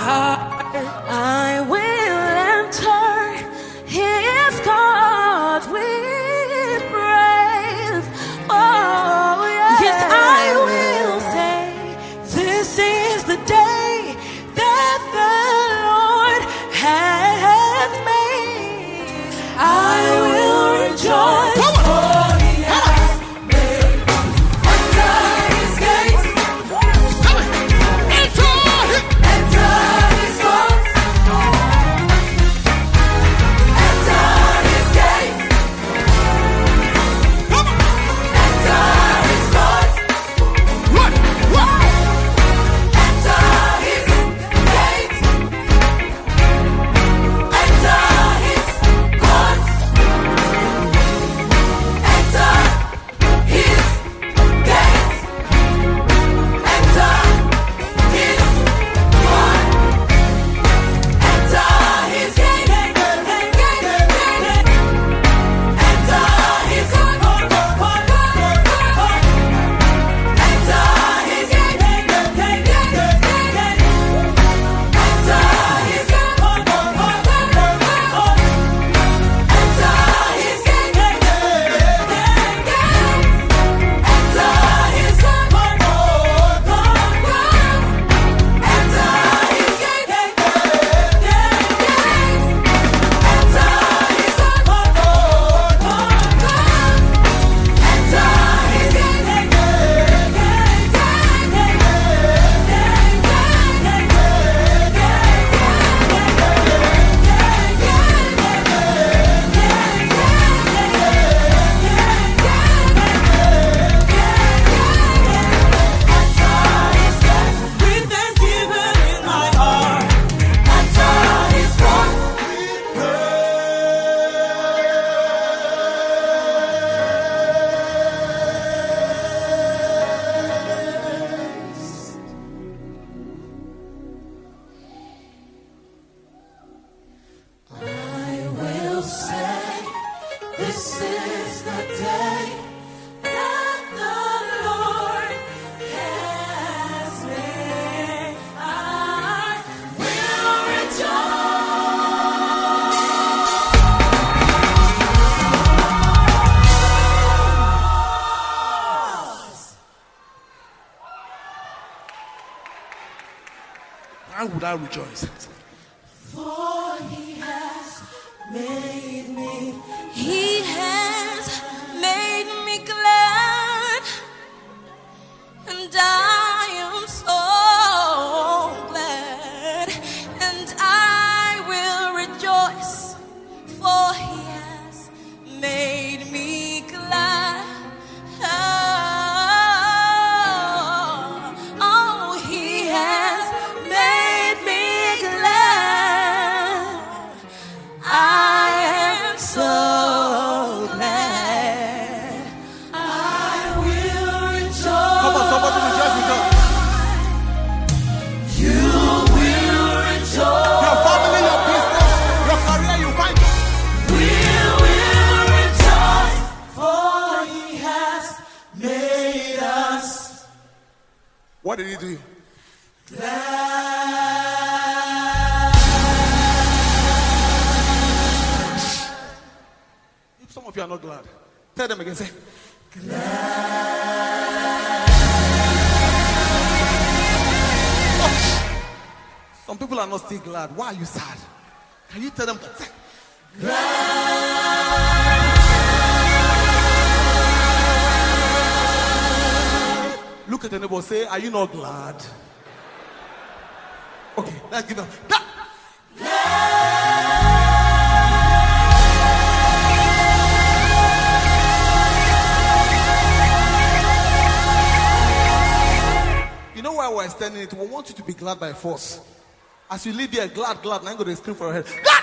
I will enter his court with praise. Oh, yes. Yes, I will say, this is the day that the Lord has made. I will rejoice. This is the day that the Lord has made. I will rejoice. Why would I rejoice? For he has made me. He has made me glad, and I am so glad, and I will rejoice, for he has made me glad. Oh, he has made me glad. I am so glad. I will rejoice. Come on, somebody rejoice with us. You will rejoice. Your family, your business, your career, you find. We will rejoice, for he has made us What did he do? glad. If some of you are not glad, tell them again, say, some people are not still glad. Why are you sad? Can you tell them that? Say, look at the neighbor, say, are you not glad? Okay, let's give them. You know why we're standing it? We want you to be glad by force. As you live here, glad, now you're going to scream for your head.